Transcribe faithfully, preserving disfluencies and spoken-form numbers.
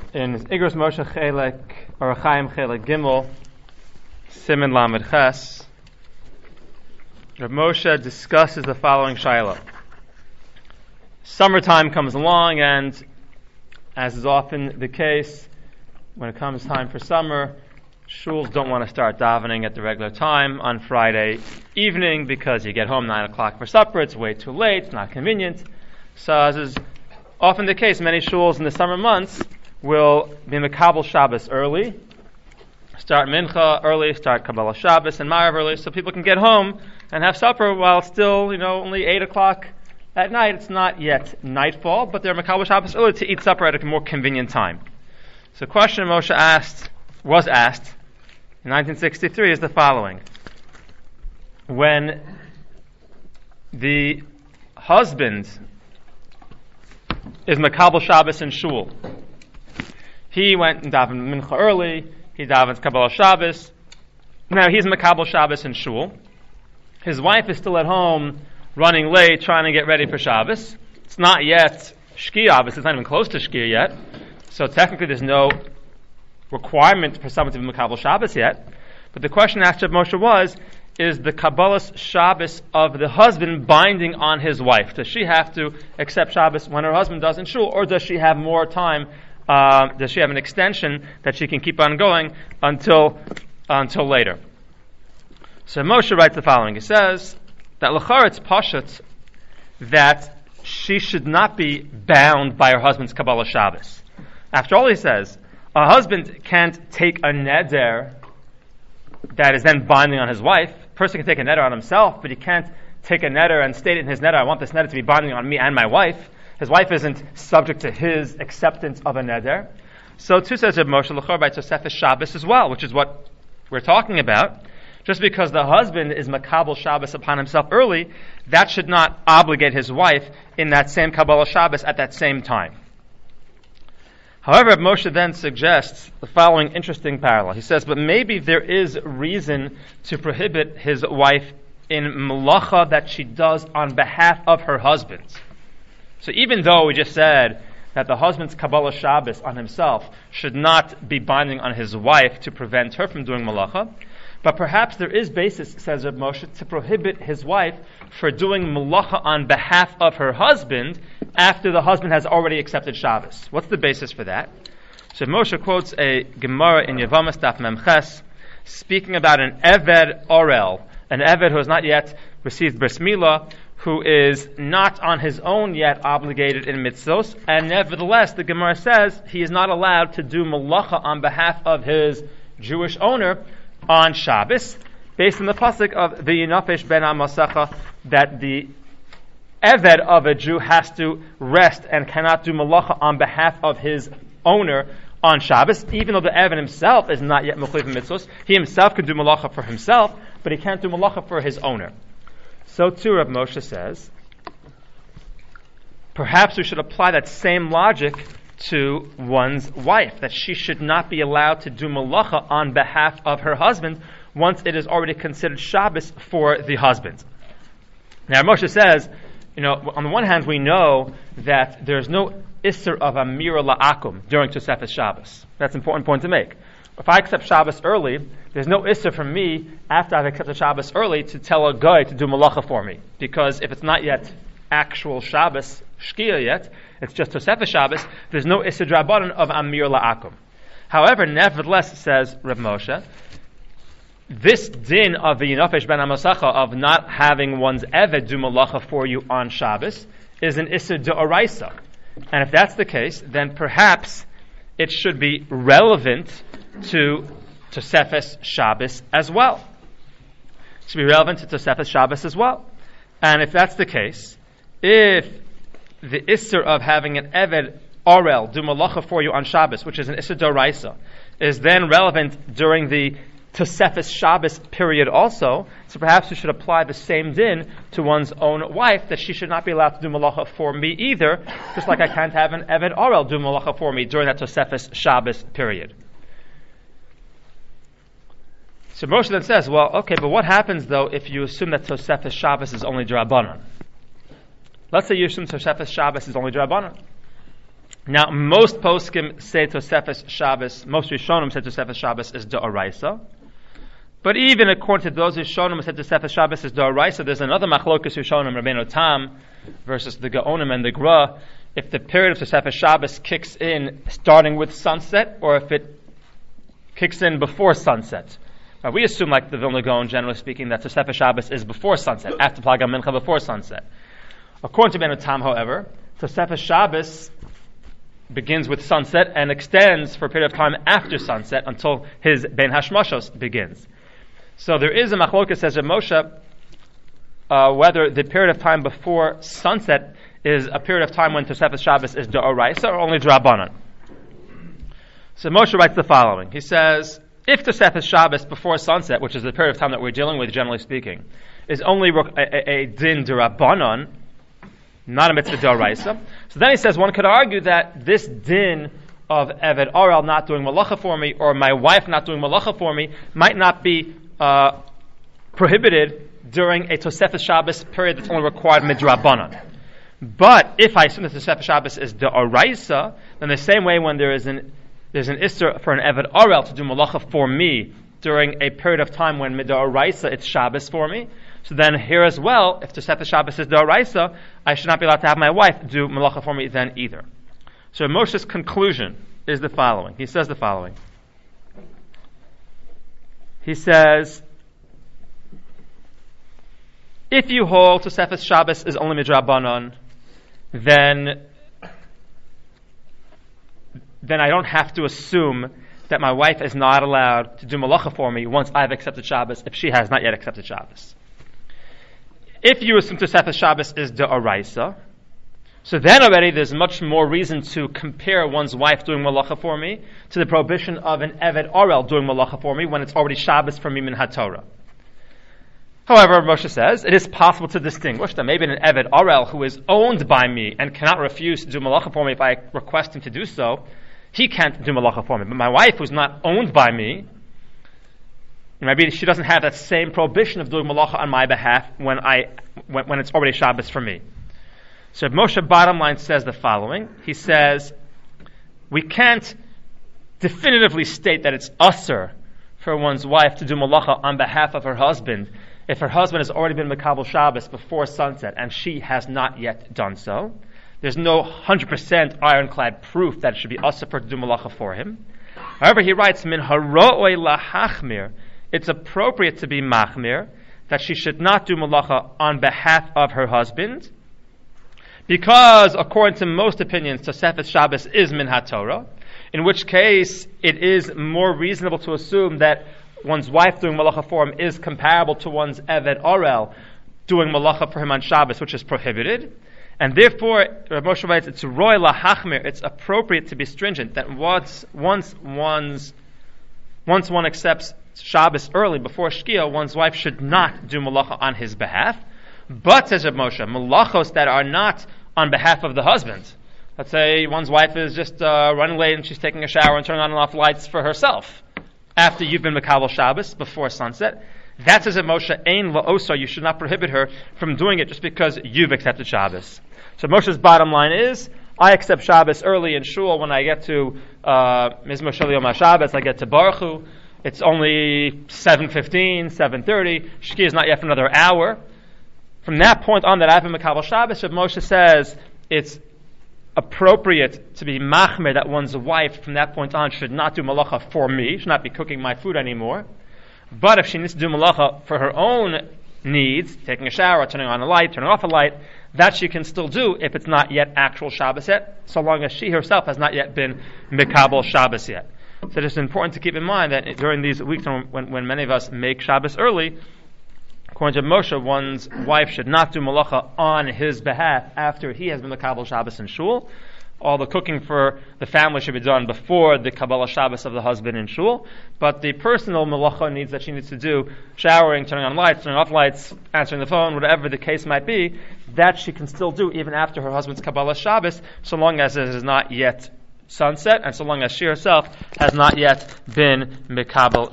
in Igros Moshe Chelek or Chaim Chelek Gimel Siman Lamed Ches, Rav Moshe discusses the following shaila. Summertime comes along, and as is often the case, when it comes time for summer, shuls don't want to start davening at the regular time on Friday evening because you get home nine o'clock for supper. It's way too late. It's not convenient. So, as is often the case, many shuls in the summer months will be Mekabel Shabbos early, start Mincha early, start Kabbalah Shabbos and Marav early, so people can get home and have supper while still, you know, only eight o'clock at night. It's not yet nightfall, but they're Mekabel Shabbos early to eat supper at a more convenient time. So, the question Moshe asked was asked in nineteen sixty-three is the following: when the husband is Mekabel Shabbos in shul, he went and davened Mincha early, he davens Kabbalah Shabbos. Now he's Mekabel Shabbos in shul. His wife is still at home, running late, trying to get ready for Shabbos. It's not yet Shkia, obviously, it's not even close to Shkia yet. So technically there's no requirement for someone to be Mekabel Shabbos yet. But the question asked of Moshe was, is the Kabbalah Shabbos of the husband binding on his wife? Does she have to accept Shabbos when her husband does in shul, or does she have more time? Uh, does she have an extension that she can keep on going until until later? So Moshe writes the following. He says that l'chara it's pashut that she should not be bound by her husband's Kabbalah Shabbos. After all, he says, a husband can't take a neder that is then binding on his wife. A person can take a neder on himself, but he can't take a neder and state it in his neder, I want this neder to be binding on me and my wife. His wife isn't subject to his acceptance of a neder. So too says Reb Moshe l'chor by Tosefes Shabbos as well, which is what we're talking about. Just because the husband is Mekabel Shabbos upon himself early, that should not obligate his wife in that same Kabbalah Shabbos at that same time. However, Moshe then suggests the following interesting parallel. He says, but maybe there is reason to prohibit his wife in melacha that she does on behalf of her husband. So even though we just said that the husband's Kabbalah Shabbos on himself should not be binding on his wife to prevent her from doing melacha, but perhaps there is basis, says Reb Moshe, to prohibit his wife for doing melacha on behalf of her husband after the husband has already accepted Shabbos. What's the basis for that? So Moshe quotes a Gemara in Yevamos Daf Mem Ches, speaking about an Eved Orel, an Eved who has not yet received Bris Milah, who is not on his own yet obligated in mitzvos, and nevertheless the Gemara says he is not allowed to do melacha on behalf of his Jewish owner on Shabbos, based on the pasuk of the Yinafesh ben Amasacha, that the Eved of a Jew has to rest and cannot do melacha on behalf of his owner on Shabbos, even though the Eved himself is not yet mechuyev mitzvos. He himself can do melacha for himself, but he can't do melacha for his owner. So too, Rav Moshe says, perhaps we should apply that same logic to one's wife, that she should not be allowed to do melacha on behalf of her husband once it is already considered Shabbos for the husband. Now, Moshe says, you know, on the one hand, we know that there's no isser of amira la'akum during Tosefes Shabbos. That's an important point to make. If I accept Shabbos early, there's no isser for me, after I've accepted Shabbos early, to tell a guy to do malacha for me. Because if it's not yet actual Shabbos, Shkia yet, it's just Tosefes Shabbos, there's no isser drabanan of amir la'akum. However, nevertheless, says Reb Moshe, this din of the Yinafesh ben Amasacha, of not having one's Eved do malacha for you on Shabbos, is an isser d'oraisa. And if that's the case, then perhaps it should be relevant to Tosefes Shabbos as well. It should be relevant to Tosefes Shabbos as well. And if that's the case, if the Isser of having an Eved Orel do malacha for you on Shabbos, which is an Isser d'oraisa, is then relevant during the Tosefes Shabbos period also, so perhaps we should apply the same din to one's own wife, that she should not be allowed to do malacha for me either, just like I can't have an Eved Orel do malacha for me during that Tosefes Shabbos period. So Moshe then says, well, okay, but what happens though if you assume that Tosefes Shabbos is only D'Rabbanan? Let's say you assume Tosefes Shabbos is only D'Rabbanan. Now, most poskim say Tosefes Shabbos, most Rishonim say Tosefes Shabbos is D'oraisa. But even according to those Rishonim who said Tosefes Shabbos is D'oraisa, there's another Machlokas Rishonim, Rabbeinu Tam, versus the Gaonim and the Gra, if the period of Tosefes Shabbos kicks in starting with sunset, or if it kicks in before sunset. Now, we assume, like the Vilna Gaon, generally speaking, that Tosefes Shabbos is before sunset, after Plaga Mincha, before sunset. According to Rabbeinu Tam, however, Tosefes Shabbos begins with sunset and extends for a period of time after sunset until his Ben Hashmashos begins. So there is a machlokas, says Rav Moshe, uh, whether the period of time before sunset is a period of time when Tosefes Shabbos is D'oraisa or only D'Rabbanan. So Moshe writes the following. He says, if Tosefes Shabbos before sunset, which is the period of time that we're dealing with, generally speaking, is only a, a, a din D'Rabbanan, not a mitzvah D'oraisa. So then he says, one could argue that this din of Eved Orel not doing malacha for me, or my wife not doing malacha for me, might not be uh, prohibited during a Tosefes Shabbos period that's only required midrabanan. But if I assume that Tosefes Shabbos is D'oraisa, then the same way when there is an there's an isser for an Eved Orel to do malacha for me during a period of time when midoraisa it's Shabbos for me. So then here as well, if Tosefes Shabbos is D'oraisa, I should not be allowed to have my wife do malacha for me then either. So Moshe's conclusion is the following. He says the following. He says, if you hold Tosefes Shabbos is only midrabanan, then then I don't have to assume that my wife is not allowed to do malacha for me once I've accepted Shabbos if she has not yet accepted Shabbos. If you assume Tosefes Shabbos is D'oraisa, so then already there's much more reason to compare one's wife doing malacha for me to the prohibition of an Eved Orel doing malacha for me when it's already Shabbos for me min HaTorah. However, Moshe says, it is possible to distinguish that maybe an Eved Orel who is owned by me and cannot refuse to do malacha for me if I request him to do so, he can't do malacha for me. But my wife, who's not owned by me, maybe she doesn't have that same prohibition of doing malacha on my behalf when I when, when it's already Shabbos for me. So Moshe bottom line says the following. He says, we can't definitively state that it's usher for one's wife to do malacha on behalf of her husband if her husband has already been Mekabel Shabbos before sunset and she has not yet done so. There's no one hundred percent ironclad proof that it should be usher for her to do malacha for him. However, he writes, min haro'oi lahachmir, it's appropriate to be machmir, that she should not do malacha on behalf of her husband, because according to most opinions, Tosefes Shabbos is min haTorah, in which case it is more reasonable to assume that one's wife doing malacha for him is comparable to one's Eved Orel doing malacha for him on Shabbos, which is prohibited. And therefore, Rav Moshe writes, it's roy lahachmir, it's appropriate to be stringent, that once, once one's, once one accepts Shabbos early, before Shkia, one's wife should not do malacha on his behalf. But, says Rav Moshe, malachos that are not on behalf of the husband. Let's say one's wife is just uh, running late and she's taking a shower and turning on and off lights for herself after you've been Mekabel Shabbos, before sunset. That says Rav Moshe, ein la'osa, you should not prohibit her from doing it just because you've accepted Shabbos. So Moshe's bottom line is, I accept Shabbos early in shul. When I get to Mizmor Shel Yom HaShabbos, I get to Baruch Hu. It's only seven fifteen, seven thirty. Shkia is not yet for another hour. From that point on that I've been Mekabel Shabbos, Rav Moshe says it's appropriate to be machmer that one's wife from that point on should not do malacha for me, should not be cooking my food anymore. But if she needs to do malacha for her own needs, taking a shower, turning on a light, turning off a light, that she can still do if it's not yet actual Shabbos yet, so long as she herself has not yet been Mekabel Shabbos yet. So it's important to keep in mind that during these weeks when, when many of us make Shabbos early, according to Moshe, one's wife should not do malacha on his behalf after he has been Mekabel Shabbos in shul. All the cooking for the family should be done before the Kabbalah Shabbos of the husband in shul. But the personal malacha needs that she needs to do, showering, turning on lights, turning off lights, answering the phone, whatever the case might be, that she can still do even after her husband's Kabbalah Shabbos, so long as it is not yet sunset, and so long as she herself has not yet been Mekabel